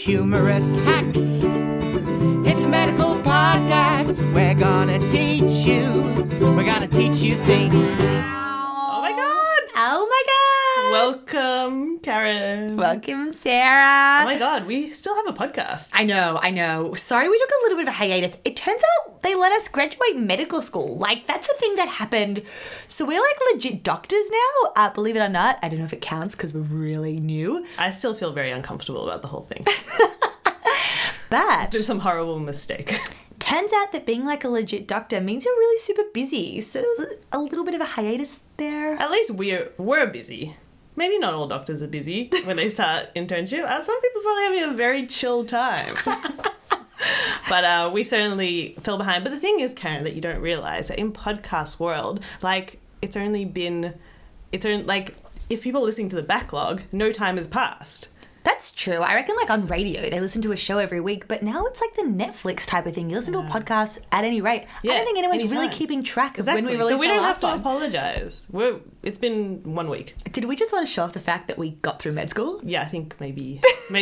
humorous hacks. It's a medical podcast. We're gonna teach you. We're gonna teach you things. Oh my god! Oh my god! Welcome, Karen. Welcome, Sarah. Oh my god, we still have a podcast. I know. Sorry we took a little bit of a hiatus. It turns out they let us graduate medical school. Like, that's a thing that happened. So we're like legit doctors now. Believe it or not. I don't know if it counts because we're really new. I still feel very uncomfortable about the whole thing. But It's been some horrible mistake. turns out that being like a legit doctor means you're really super busy. So there was a little bit of a hiatus there. At least we're busy. Maybe not all doctors are busy when they start internship. Some people probably having a very chill time. But we certainly fell behind. But the thing is, Karen, that you don't realise that in podcast world, like, if people are listening to the backlog, no time has passed. That's true. I reckon like on radio, they listen to a show every week, but now it's like the Netflix type of thing. You listen to a podcast at any rate. I don't think anyone's really keeping track of when we release So we our don't have last to one. apologise. It's been 1 week. Did we just want to show off the fact that we got through med school? Yeah, I think maybe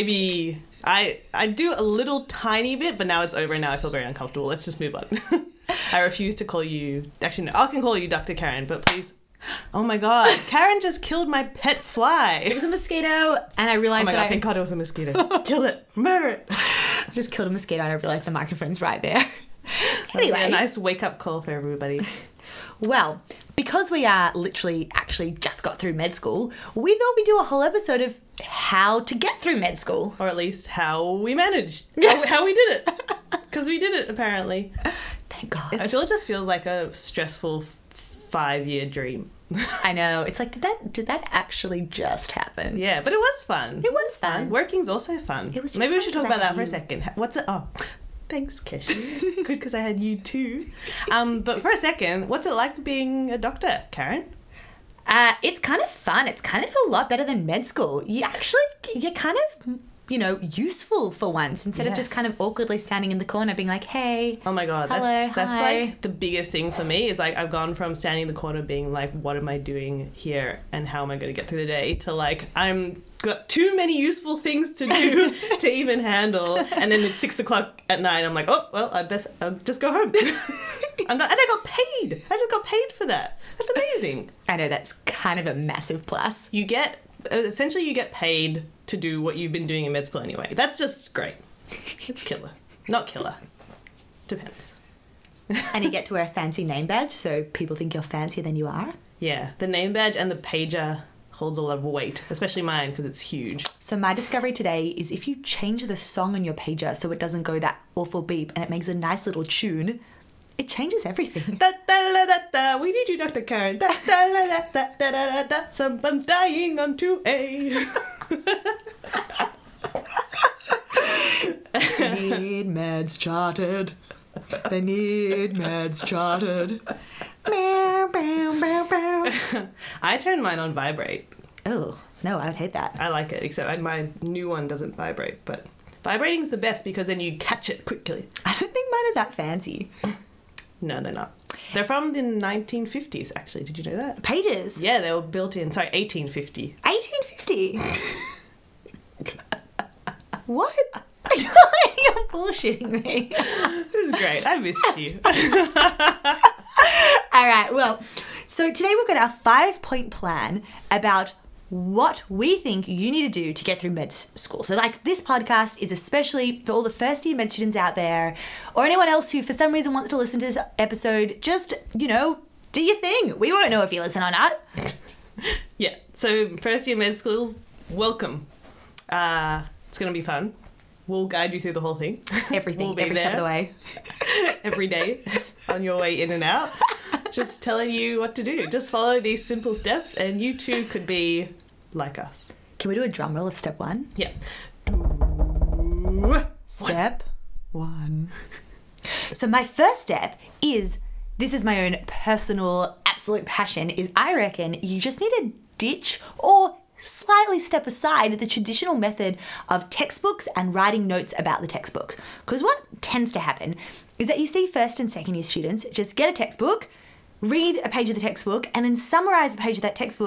I do a little tiny bit, but now it's over and now I feel very uncomfortable. Let's just move on. I refuse to call you... Actually, no, I can call you Dr. Karen, but please... Oh my god, Karen just killed my pet fly. It was a mosquito, and I realized Oh my god, thank god it was a mosquito. Kill it. Murder it. I just killed a mosquito and I realized the microphone's right there. Anyway. A nice wake-up call for everybody. Well, because we are literally actually just got through med school, we thought we'd do a whole episode of how to get through med school. Or at least how we managed. How we did it. Because we did it, apparently. Thank God. It still just feels like a stressful 5-year dream. I know. It's like, did that actually just happen? Yeah, but it was fun. It was fun. Working's also fun. It was just Maybe we fun should talk 'cause I about that had for a you. second. What's it? Oh, thanks, Keshi. It's good because I had you too. But for a second, what's it like being a doctor, Karen? It's kind of fun. It's kind of a lot better than med school. You're kind of, useful for once instead of just kind of Yes. awkwardly standing in the corner being like, hey. Oh my god, Hello, that's hi. like the biggest thing for me is like I've gone from standing in the corner being like, what am I doing here and how am I going to get through the day to like I'm got too many useful things to do to even handle, and then it's 6 o'clock at night I'm like, oh well, I'll just go home. And I got paid. I just got paid for that. That's amazing. I know that's kind of a massive plus. You get paid to do what you've been doing in med school anyway. That's just great. It's killer. Not killer. Depends. And you get to wear a fancy name badge so people think you're fancier than you are. Yeah, the name badge and the pager holds a lot of weight, especially mine because it's huge. So my discovery today is if you change the song on your pager so it doesn't go that awful beep and it makes a nice little tune, it changes everything. Da, da, da, da, da. We need you, Dr. Karen. Da, da, da, da, da, da, da, da. Someone's dying on 2A. They need meds charted. They need meds charted. Meow, meow, meow, meow. I turned mine on vibrate. Oh, no, I would hate that. I like it, except my new one doesn't vibrate. But vibrating's the best because then you catch it quickly. I don't think mine are that fancy. No, they're not. They're from the 1950s, actually. Did you know that? Pages? Yeah, they were built in, 1850. 1850? What? You're bullshitting me. This is great. I missed you. All right, well, so today we've got our 5-point plan about what we think you need to do to get through med school. So like this podcast is especially for all the first year med students out there or anyone else who for some reason wants to listen to this episode, just, do your thing. We won't know if you listen or not. Yeah, so first year med school, welcome. It's going to be fun. We'll guide you through the whole thing. Everything, We'll be every step of the way. every day on your way in and out. Just telling you what to do. Just follow these simple steps and you too could be like us. Can we do a drum roll of step 1? Yeah. Step 1. So my first step is, this is my own personal absolute passion, is I reckon you just need to ditch or slightly step aside the traditional method of textbooks and writing notes about the textbooks. Because what tends to happen is that you see first and second year students just get a textbook, read a page of the textbook, and then summarize a page of that textbook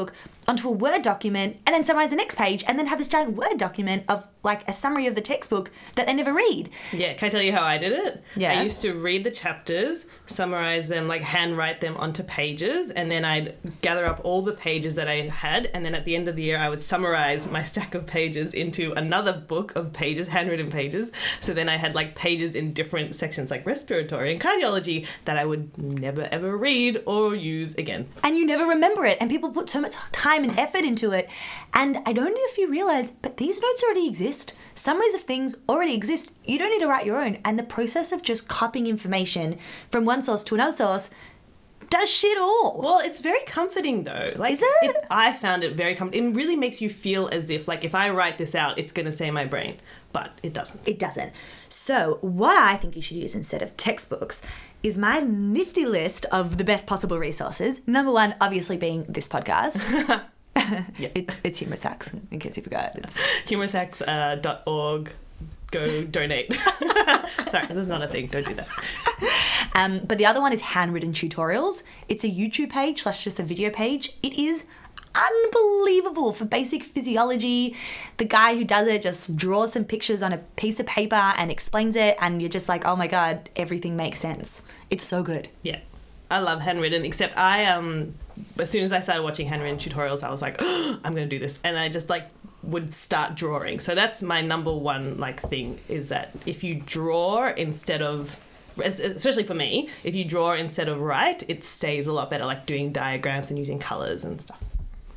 onto a Word document and then summarize the next page and then have this giant Word document of like a summary of the textbook that they never read. Yeah, can I tell you how I did it? Yeah. I used to read the chapters, summarize them, like handwrite them onto pages, and then I'd gather up all the pages that I had, and then at the end of the year I would summarize my stack of pages into another book of pages, handwritten pages. So then I had like pages in different sections like respiratory and cardiology that I would never ever read or use again. And you never remember it, and people put so much time and effort into it. And I don't know if you realize, but these notes already exist. Summaries of things already exist. You don't need to write your own. And the process of just copying information from one source to another source does shit all. Well, it's very comforting though. Like, Is it? I found it very comforting. It really makes you feel as if, like, if I write this out, it's going to stay in my brain. But it doesn't. It doesn't. So what I think you should use instead of textbooks is my nifty list of the best possible resources. Number one, obviously, being this podcast. Yeah. It's Humorous Hacks, in case you forgot. It's Humouroushacks.org. Go donate. Sorry, that's not a thing. Don't do that. But the other one is Handwritten Tutorials. It's a YouTube page / just a video page. It is unbelievable for basic physiology. The guy who does it just draws some pictures on a piece of paper and explains it, and you're just like, oh my god, everything makes sense. It's so good. Yeah. I love handwritten, except I as soon as I started watching handwritten tutorials, I was like, oh, I'm going to do this. And I just like would start drawing. So that's my number one like thing, is that if you draw instead of, especially for me, if you draw instead of write, it stays a lot better, like doing diagrams and using colours and stuff.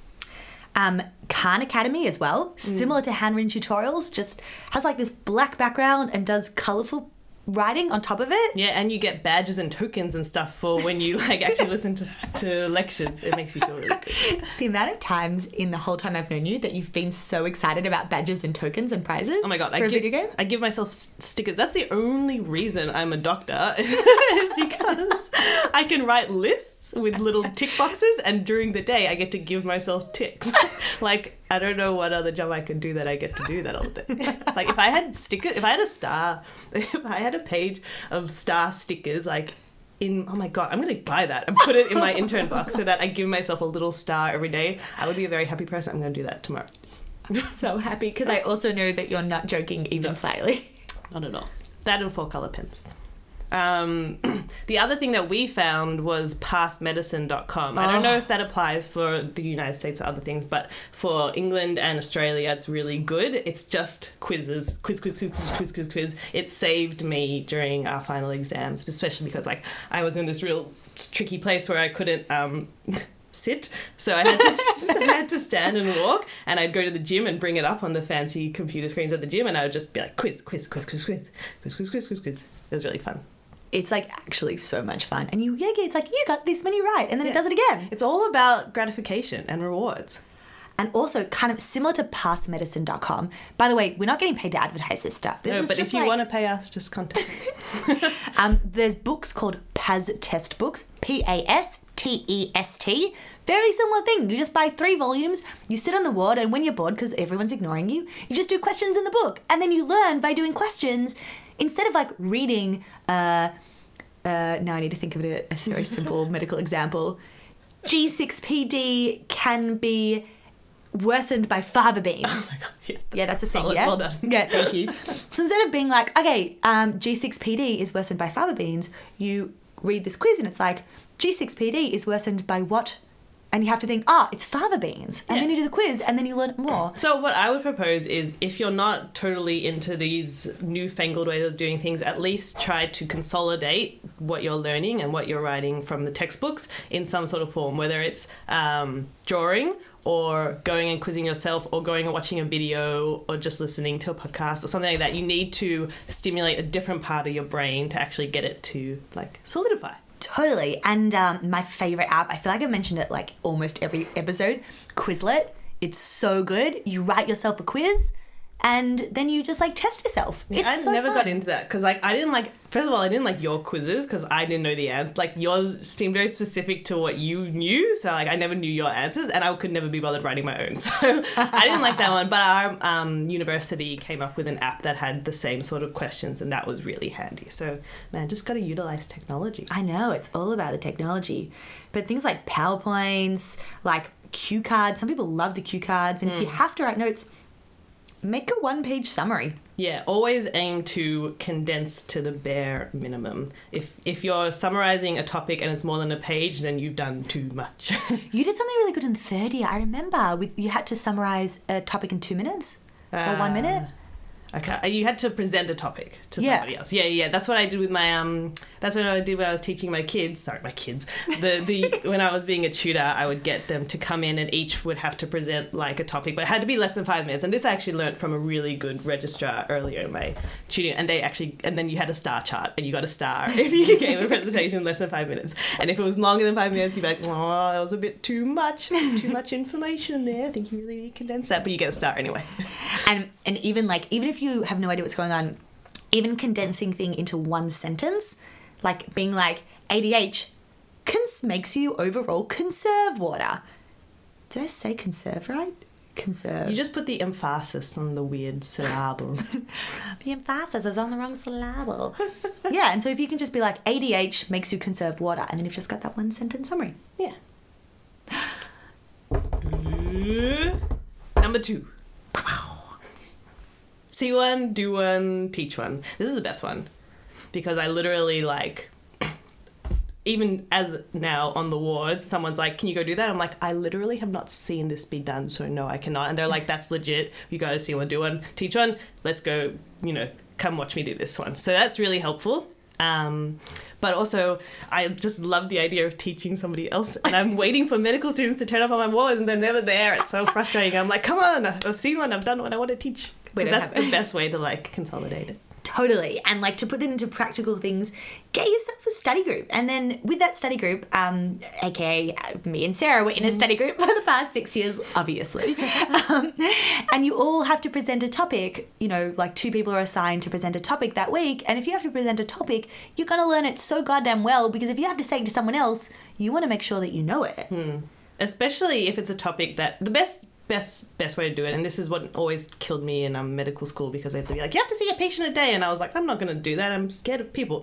Khan Academy as well, similar to Handwritten Tutorials, just has like this black background and does colourful writing on top of it. Yeah, and you get badges and tokens and stuff for when you like actually listen to lectures. It makes you feel really good. The amount of times in the whole time I've known you that you've been so excited about badges and tokens and prizes. Oh my god, for a video game. I give myself stickers. That's the only reason I'm a doctor, is because I can write lists with little tick boxes, and during the day I get to give myself ticks. Like, I don't know what other job I can do that I get to do that all day. Like, if I had stickers, if I had a page of star stickers, like, oh my god, I'm going to buy that and put it in my intern box so that I give myself a little star every day. I would be a very happy person. I'm going to do that tomorrow. I'm so happy because I also know that you're not joking even slightly. Not at all. That and 4-color pens. The other thing that we found was pastmedicine.com. I don't know if that applies for the United States or other things, but for England and Australia, it's really good. It's just quizzes. Quiz. It saved me during our final exams, especially because like I was in this real tricky place where I couldn't sit, so I had to stand and walk, and I'd go to the gym and bring it up on the fancy computer screens at the gym, and I would just be like quiz. It was really fun. It's like actually so much fun, and it's like you got this many right, and then it does it again. It's all about gratification and rewards. And also kind of similar to pastmedicine.com. By the way, we're not getting paid to advertise this stuff. This is but just if you want to pay us, just contact us. There's books called PAS Test Books, PASTEST. Very similar thing. You just buy 3 volumes, you sit on the ward, and when you're bored because everyone's ignoring you, you just do questions in the book. And then you learn by doing questions instead of like reading. Now I need to think of a very simple medical example. G6PD can be worsened by fava beans. Oh my god, yeah, that's the thing. solid. Yeah, Well done. yeah, thank you. So instead of being like, okay, G6PD is worsened by fava beans, you read this quiz and it's like, G6PD is worsened by what? And you have to think, it's fava beans. And then you do the quiz and then you learn more. So what I would propose is, if you're not totally into these newfangled ways of doing things, at least try to consolidate what you're learning and what you're writing from the textbooks in some sort of form, whether it's drawing or going and quizzing yourself or going and watching a video or just listening to a podcast or something like that. You need to stimulate a different part of your brain to actually get it to like solidify. Totally. And my favorite app, I feel like I've mentioned it like almost every episode, Quizlet. It's so good. You write yourself a quiz and then you just like test yourself. It's I so never fun. got into that because like I didn't like. First of all, I didn't like your quizzes because I didn't know the answer. Like yours seemed very specific to what you knew, so like I never knew your answers, and I could never be bothered writing my own. So I didn't like that one. But our university came up with an app that had the same sort of questions, and that was really handy. So man, just got to utilize technology. I know, it's all about the technology. But things like PowerPoints, like cue cards, some people love the cue cards, and if you have to write notes, make a 1-page summary. Yeah, always aim to condense to the bare minimum. If you're summarizing a topic and it's more than a page, then you've done too much. You did something really good in the third year. I remember you had to summarize a topic in 2 minutes or 1 minute. Okay, you had to present a topic to somebody else. Yeah. That's what I did with my That's what I did when I was teaching my kids. Sorry, my kids. When I was being a tutor, I would get them to come in and each would have to present like a topic, but it had to be less than 5 minutes. And this I actually learnt from a really good registrar earlier in my tutoring. And then you had a star chart, and you got a star if you gave a presentation in less than 5 minutes. And if it was longer than 5 minutes, you'd be like, oh, that was a bit too much information there. I think you really need to condense that, but you get a star anyway. And even if you have no idea what's going on, even condensing thing into one sentence, like being like ADH makes you overall conserve water. Did I say conserve right? Conserve. You just put the emphasis on the weird syllable. The emphasis is on the wrong syllable. Yeah, and so if you can just be like ADH makes you conserve water, and then you've just got that one sentence summary. Yeah. Number 2. See one, do one, teach one. This is the best one because I literally like, even as now on the wards, someone's like, can you go do that? I'm like, I literally have not seen this be done, so no, I cannot. And they're like, that's legit. You got to see one, do one, teach one. Let's go, come watch me do this one. So that's really helpful. But also, I just love the idea of teaching somebody else. And I'm waiting for medical students to turn up on my wards and they're never there. It's so frustrating. I'm like, come on, I've seen one, I've done what I want to teach. Because that's the best way to like consolidate it. Totally. And like to put it into practical things, get yourself a study group. And then with that study group, aka me and Sarah were in a study group for the past 6 years, obviously. And you all have to present a topic, like 2 people are assigned to present a topic that week. And if you have to present a topic, you're going to learn it so goddamn well, because if you have to say it to someone else, you want to make sure that you know it. Especially if it's a topic that the best way to do it, and this is what always killed me in medical school, because they have to be like, you have to see a patient a day, and I was like, I'm not going to do that, I'm scared of people.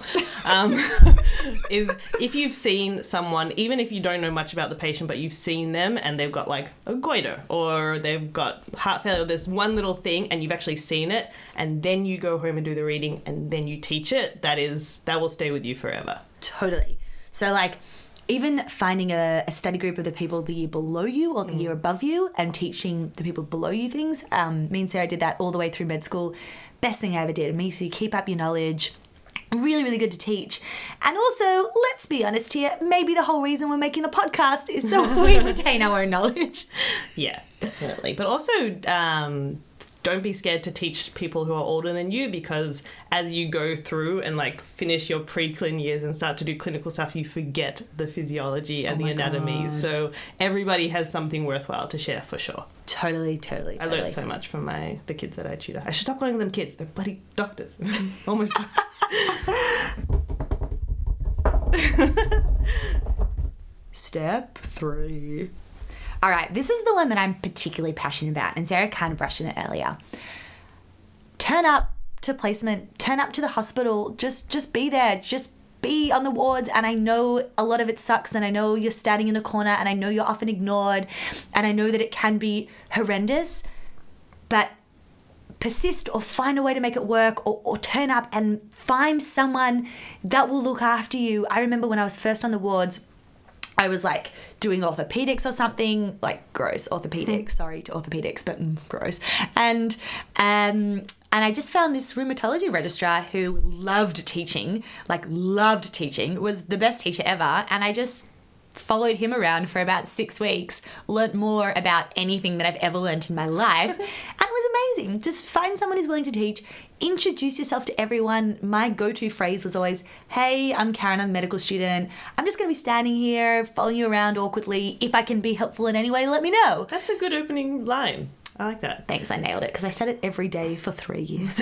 Is if you've seen someone, even if you don't know much about the patient, but you've seen them and they've got like a goiter or they've got heart failure, there's one little thing and you've actually seen it, and then you go home and do the reading and then you teach it, that will stay with you forever. Totally. So like, even finding a study group of the people the year below you or the year above you and teaching the people below you things. Me and Sarah did that all the way through med school. Best thing I ever did. It makes you keep up your knowledge. Really, really good to teach. And also, let's be honest here, maybe the whole reason we're making the podcast is so we retain our own knowledge. Yeah, definitely. But also, don't be scared to teach people who are older than you, because as you go through and like finish your pre-clin years and start to do clinical stuff, you forget the physiology and the anatomy. God. So everybody has something worthwhile to share for sure. Totally. I learned so much from the kids that I tutor. I should stop calling them kids. They're bloody doctors. Almost doctors. Step 3. All right, this is the one that I'm particularly passionate about, and Sarah kind of brushed on it earlier. Turn up to placement, turn up to the hospital, just be there, just be on the wards. And I know a lot of it sucks, and I know you're standing in the corner, and I know you're often ignored, and I know that it can be horrendous, but persist or find a way to make it work, or turn up and find someone that will look after you. I remember when I was first on the wards, I was like doing orthopedics or something, like gross orthopedics, sorry to orthopedics, but gross. And I just found this rheumatology registrar who loved teaching, was the best teacher ever. And I just followed him around for about 6 weeks, learnt more about anything that I've ever learnt in my life, and it was amazing. Just find someone who's willing to teach, introduce yourself to everyone. My go-to phrase was always, hey, I'm Karen, I'm a medical student. I'm just going to be standing here, following you around awkwardly. If I can be helpful in any way, let me know. That's a good opening line. I like that. Thanks, I nailed it because I said it every day for 3 years.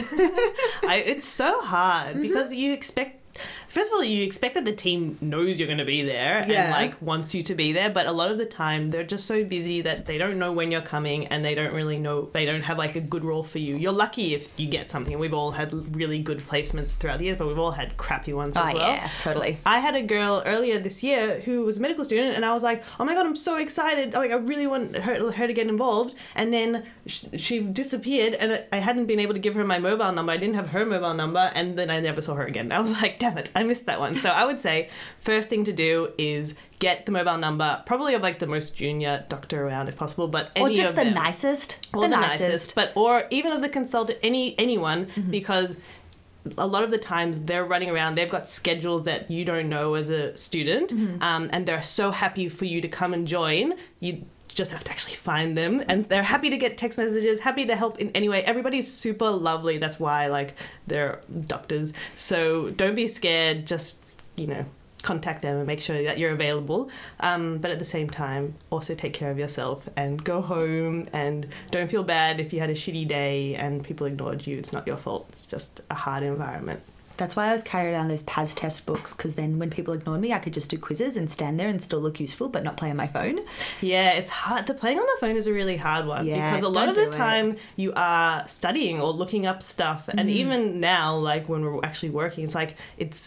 It's so hard because you expect. First of all, you expect that the team knows you're going to be there and like wants you to be there, but a lot of the time they're just so busy that they don't know when you're coming and they don't really know, they don't have like a good role for you. You're lucky if you get something. We've all had really good placements throughout the years, but we've all had crappy ones as well. Yeah, totally. I had a girl earlier this year who was a medical student and I was like, oh my God, I'm so excited. Like I really want her to get involved. And then she disappeared and I hadn't been able to give her my mobile number. I didn't have her mobile number and then I never saw her again. I was like, damn it, I missed that one. So I would say first thing to do is get the mobile number, probably of like the most junior doctor around if possible, but any or just of the them. nicest. Or the nicest. But or even of the consultant, anyone, because a lot of the times they're running around, they've got schedules that you don't know as a student, and they're so happy for you to come and join. You just have to actually find them, and they're happy to get text messages, happy to help in any way. Everybody's super lovely. That's why like they're doctors. So don't be scared. Just, you know, contact them and make sure that you're available. But at the same time, also take care of yourself and go home and don't feel bad if you had a shitty day and people ignored you. It's not your fault. It's just a hard environment. That's why I was carried around those PAS test books, because then when people ignored me, I could just do quizzes and stand there and still look useful but not play on my phone. Yeah, it's hard. The playing on the phone is a really hard one because a lot of the time you are studying or looking up stuff. And even now, like when we're actually working, it's like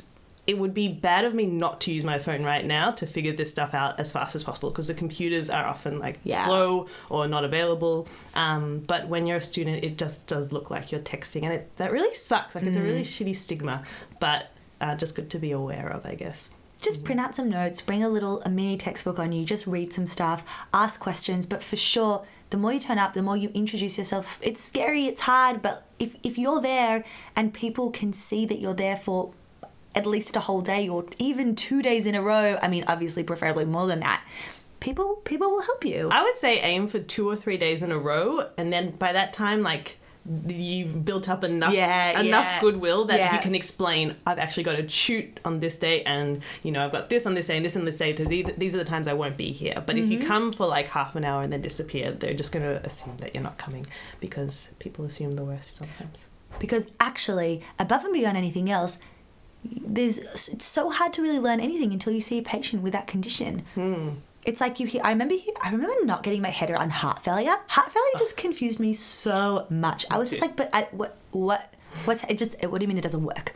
it would be bad of me not to use my phone right now to figure this stuff out as fast as possible because the computers are often like slow or not available. But when you're a student, it just does look like you're texting, and that really sucks. Like it's a really shitty stigma, but just good to be aware of, I guess. Just print out some notes, bring a mini textbook on you, just read some stuff, ask questions. But for sure, the more you turn up, the more you introduce yourself. It's scary, it's hard, but if you're there and people can see that you're there for at least a whole day or even 2 days in a row, I mean, obviously preferably more than that, people will help you. I would say aim for 2 or 3 days in a row, and then by that time, like, you've built up enough goodwill that you can explain, I've actually got to shoot on this day, and, you know, I've got this on this day and this on this day, because these are the times I won't be here. But if you come for like half an hour and then disappear, they're just going to assume that you're not coming, because people assume the worst sometimes. Because actually, above and beyond anything else, it's so hard to really learn anything until you see a patient with that condition. It's like I remember not getting my head around heart failure. Heart failure just confused me so much. I was just like, but what do you mean it doesn't work?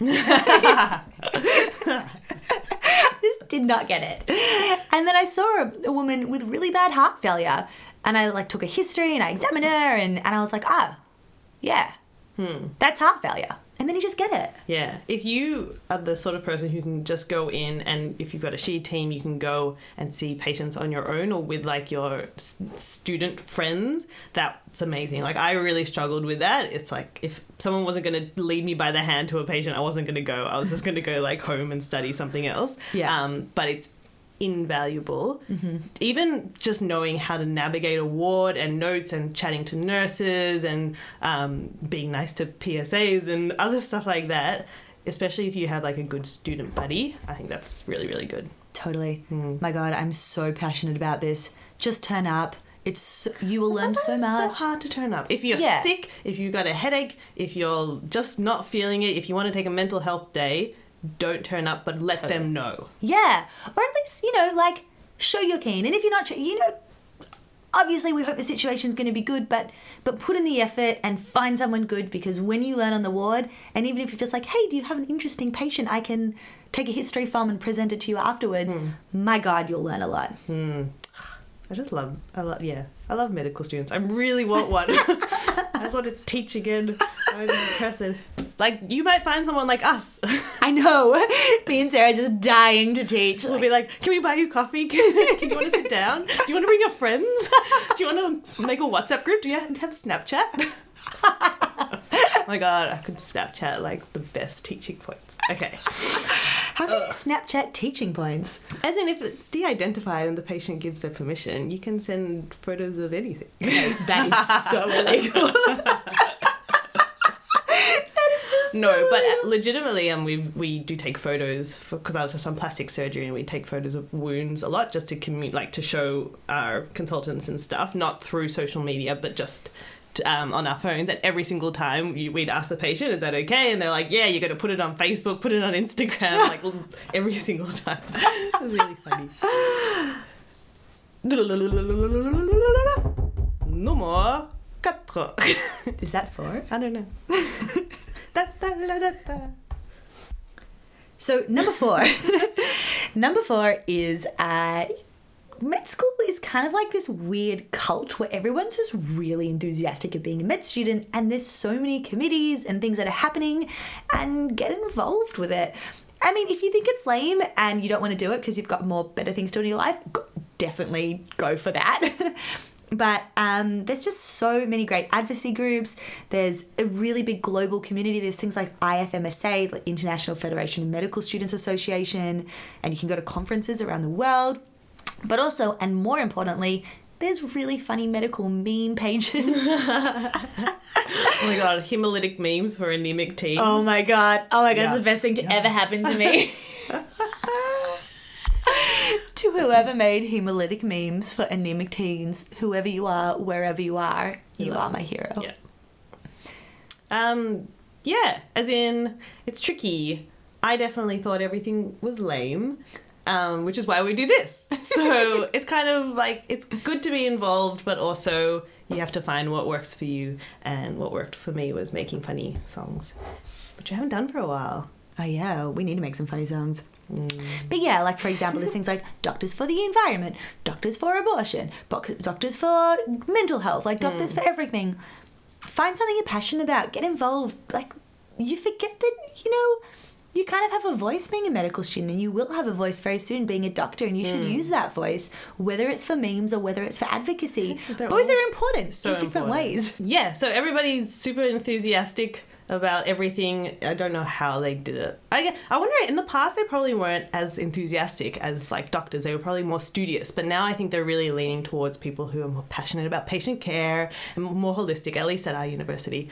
I just did not get it. And then I saw a woman with really bad heart failure, and I like took a history and I examined her, and I was like, that's heart failure. And then you just get it. Yeah. If you are the sort of person who can just go in, and if you've got a SHE team, you can go and see patients on your own or with like your student friends, that's amazing. Like I really struggled with that. It's like if someone wasn't going to lead me by the hand to a patient, I wasn't going to go. I was just going to go like home and study something else. Yeah. But it's invaluable. Even just knowing how to navigate a ward and notes and chatting to nurses and being nice to PSAs and other stuff like that, especially if you have like a good student buddy, I think that's really, really good. Totally. My God, I'm so passionate about this. Just turn up. You will learn so much. It's so hard to turn up. If you're sick, if you've got a headache, if you're just not feeling it, if you want to take a mental health day, don't turn up, but let them know. Yeah. Or at least, like, show you're keen. And if you're not, obviously we hope the situation's going to be good, but put in the effort and find someone good, because when you learn on the ward, and even if you're just like, hey, do you have an interesting patient I can take a history from and present it to you afterwards, my God, you'll learn a lot. I love medical students. I really want one. I just want to teach again. I'm impressed. Like, you might find someone like us. I know. Me and Sarah just dying to teach. We'll be like, can we buy you coffee? Can you want to sit down? Do you want to bring your friends? Do you want to make a WhatsApp group? Do you have Snapchat? Oh my God, I could Snapchat like the best teaching points. Okay. How can you Snapchat teaching points? As in, if it's de-identified and the patient gives their permission, you can send photos of anything. That is so illegal. No, but legitimately, we do take photos because I was just on plastic surgery, and we take photos of wounds a lot just to to show our consultants and stuff, not through social media, but just on our phones, and every single time we'd ask the patient, is that okay? And they're like, yeah, you're going to put it on Facebook, put it on Instagram, like every single time. It was really funny. Numero 4. Is that 4? I don't know. Da, da, da, da, da. So number 4. Number 4 is med school is kind of like this weird cult where everyone's just really enthusiastic of being a med student, and there's so many committees and things that are happening, and get involved with it. I mean, if you think it's lame and you don't want to do it because you've got better things to do in your life, definitely go for that. But there's just so many great advocacy groups. There's a really big global community. There's things like IFMSA, like International Federation of Medical Students Association, and you can go to conferences around the world. But also, and more importantly, there's really funny medical meme pages. Oh my god, hemolytic memes for anemic teens. Oh my god, Yes. it's the best thing to ever happen to me. To whoever made hemolytic memes for anemic teens, whoever you are, wherever you are my hero. Yeah. Yeah, as in, it's tricky. I definitely thought everything was lame, which is why we do this. So it's kind of like, it's good to be involved, but also you have to find what works for you. And what worked for me was making funny songs, which I haven't done for a while. Oh yeah, we need to make some funny songs. But yeah, like for example, there's things like doctors for the environment, doctors for abortion, doctors for mental health, like doctors for everything. Find something you're passionate about, get involved. Like, you forget that, you kind of have a voice being a medical student, and you will have a voice very soon being a doctor, and you should use that voice, whether it's for memes or whether it's for advocacy. Both are important in different ways. Yeah, so everybody's super enthusiastic about everything. I don't know how they did it. I wonder, in the past they probably weren't as enthusiastic as like doctors. They were probably more studious, but now I think they're really leaning towards people who are more passionate about patient care and more holistic, at least at our university.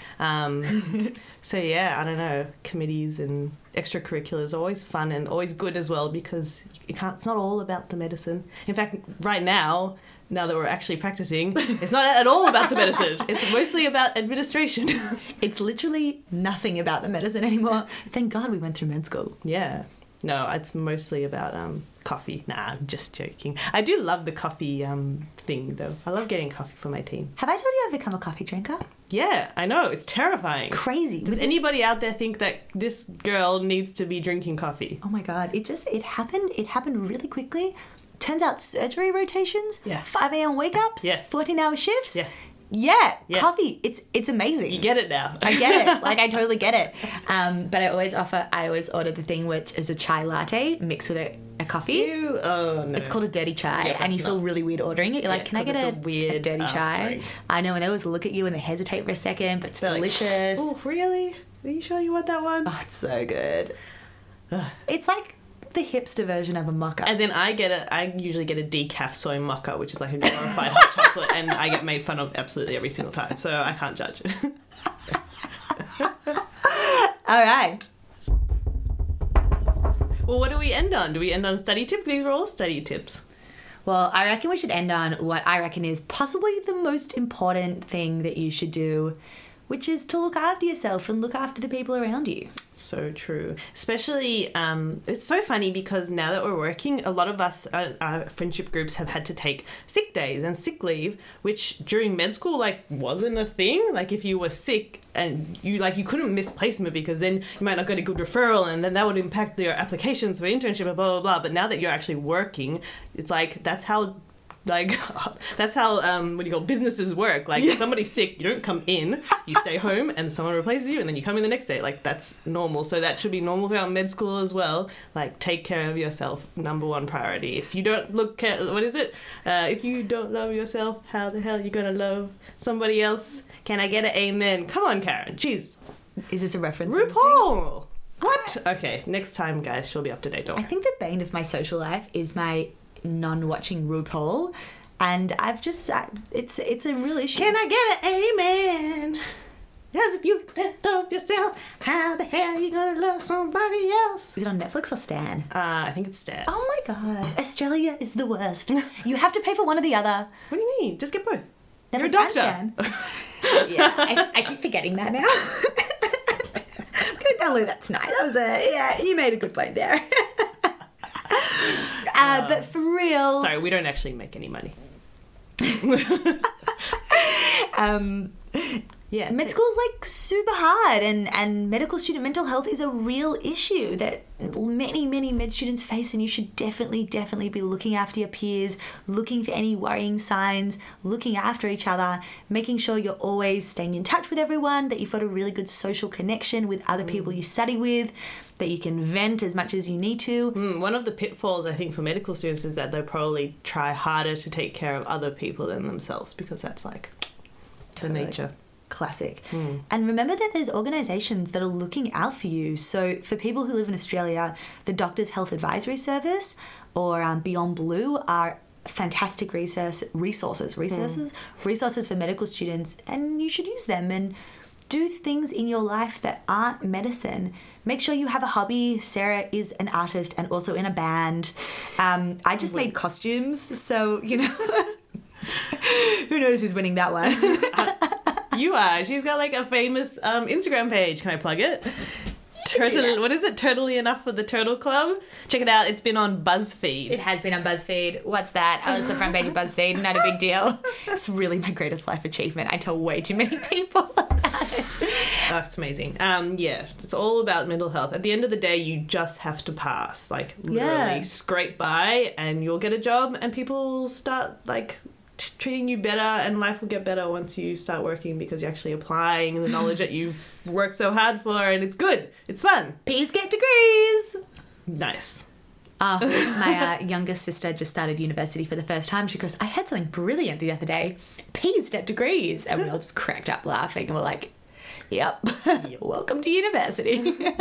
So yeah, I don't know, committees and extracurriculars are always fun and always good as well, because it's not all about the medicine. In fact, right now that we're actually practicing, it's not at all about the medicine. It's mostly about administration. It's literally nothing about the medicine anymore. Thank God we went through med school. Yeah. No, it's mostly about coffee. Nah, I'm just joking. I do love the coffee thing, though. I love getting coffee for my team. Have I told you I've become a coffee drinker? Yeah, I know. It's terrifying. Crazy. Does anybody out there think that this girl needs to be drinking coffee? Oh my God. It happened. It happened really quickly. Turns out surgery rotations, 5 a.m. wake-ups, 14-hour shifts. Yeah, coffee. It's amazing. You get it now. I get it. Like, I totally get it. But I always order the thing which is a chai latte mixed with a coffee. Ew. Oh, no. It's called a dirty chai, and you feel really weird ordering it. You're like, can I get a dirty chai? Drink. I know, and they always look at you and they hesitate for a second, but it's delicious. Like, oh, really? Are you sure you want that one? Oh, it's so good. It's like the hipster version of a mocha. As in, I usually get a decaf soy mocha, which is like a glorified hot chocolate, and I get made fun of absolutely every single time, so I can't judge. All right. Well, what do we end on? Do we end on a study tip? These were all study tips. Well, I reckon we should end on what I reckon is possibly the most important thing that you should do, which is to look after yourself and look after the people around you. So true. Especially, it's so funny because now that we're working, a lot of us, our friendship groups have had to take sick days and sick leave, which during med school, like, wasn't a thing. Like, if you were sick and you couldn't miss placement because then you might not get a good referral and then that would impact your applications for internship and blah, blah, blah. But now that you're actually working, it's like, that's how businesses work. Like, if somebody's sick, you don't come in, you stay home and someone replaces you and then you come in the next day. Like, that's normal. So that should be normal throughout med school as well. Like, take care of yourself, number one priority. If you don't if you don't love yourself, how the hell are you gonna love somebody else? Can I get an amen? Come on, Karen. Jeez. Is this a reference? RuPaul! What? Okay, next time, guys, she'll be up to date. Don't I think the bane of my social life is my non-watching RuPaul, and I've just it's a real issue. Can I get an amen? Because if you don't love yourself, how the hell are you gonna love somebody else? Is it on Netflix or Stan? I think it's Stan. Oh my God, Australia is the worst. You have to pay for one or the other. What do you mean? Just get both. Never You're a doctor. Stan. Yeah, I keep forgetting that now. I'm going to download that tonight. You made a good point there. But for real... Sorry, we don't actually make any money. Yeah, med school is like super hard, and medical student mental health is a real issue that many med students face, and you should definitely be looking after your peers, looking for any worrying signs, looking after each other, making sure you're always staying in touch with everyone, that you've got a really good social connection with other people you study with, that you can vent as much as you need to. One of the pitfalls, I think, for medical students is that they'll probably try harder to take care of other people than themselves, because that's like the nature. Classic. And remember that there's organisations that are looking out for you. So for people who live in Australia, the Doctors Health Advisory Service or Beyond Blue are fantastic resources for medical students, and you should use them and do things in your life that aren't medicine. Make sure you have a hobby. Sarah is an artist and also in a band. I just made costumes, so, you know, who knows who's winning that one. You are. She's got like a famous Instagram page. Can I plug it? What is it? Turtlely Enough for the Turtle Club. Check it out. It's been on BuzzFeed. It has been on BuzzFeed. What's that? I was the front page of BuzzFeed. Not a big deal. It's really my greatest life achievement. I tell way too many people about it. That's amazing. Yeah, it's all about mental health. At the end of the day, you just have to pass. Like, literally scrape by and you'll get a job, and people will start like treating you better, and life will get better once you start working, because you're actually applying the knowledge that you've worked so hard for, and it's good. It's fun. Peas get degrees. Nice. My youngest sister just started university for the first time. She goes, I had something brilliant the other day. Peas get degrees. And we all just cracked up laughing, and we're like, yep. Welcome to university.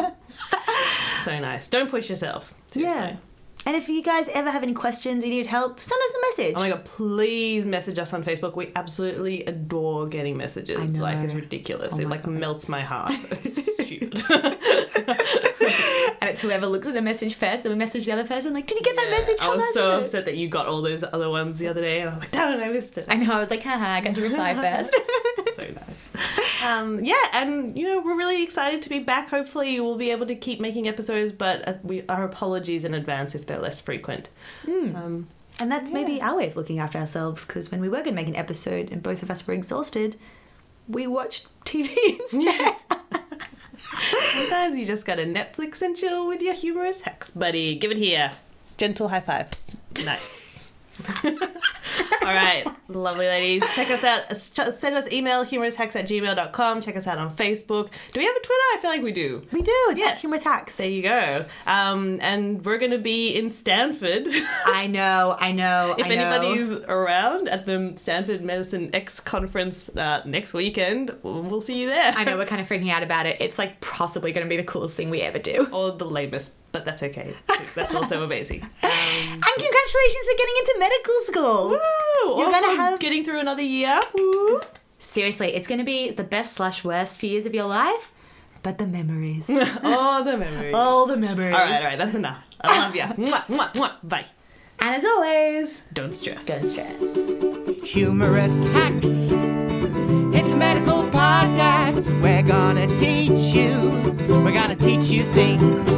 So nice. Don't push yourself. Seriously. Yeah. And if you guys ever have any questions, you need help, send us a message. Oh my God, please message us on Facebook. We absolutely adore getting messages. I know. Like, it's ridiculous. It melts my heart. It's stupid. And it's whoever looks at the message first, then we message the other person, like, did you get that message? I was so upset that you got all those other ones the other day, and I was like, damn it, I missed it. I know, I was like, haha, I got to reply first. So nice. Yeah, and, you know, we're really excited to be back. Hopefully we'll be able to keep making episodes, but our apologies in advance if they're less frequent. And that's maybe our way of looking after ourselves, because when we were going to make an episode and both of us were exhausted, we watched TV instead. Sometimes you just gotta Netflix and chill with your humorous hacks, buddy. Give it here. Gentle high five. Nice. All right, lovely ladies. Check us out. Send us email, humouroushacks@gmail.com. Check us out on Facebook. Do we have a Twitter? I feel like we do. We do. It's at Humorous Hacks. There you go. And we're going to be in Stanford. I know. If anybody's around at the Stanford Medicine X conference next weekend, we'll see you there. I know, we're kind of freaking out about it. It's like possibly going to be the coolest thing we ever do. Or the lamest, but that's okay. That's also amazing. And congratulations for getting into medical school. Woo! You're going to have... getting through another year. Woo! Seriously, it's going to be the best/worst few years of your life, but the memories. All the memories. All the memories. All right, that's enough. I love ya. Mwah, mwah, mwah. Bye. And as always, don't stress. Don't stress. Humorous Hacks. It's a medical podcast. We're gonna teach you. We're gonna teach you things.